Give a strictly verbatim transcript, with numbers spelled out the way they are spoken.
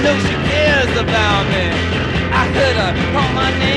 know she cares about me. I heard her call my name.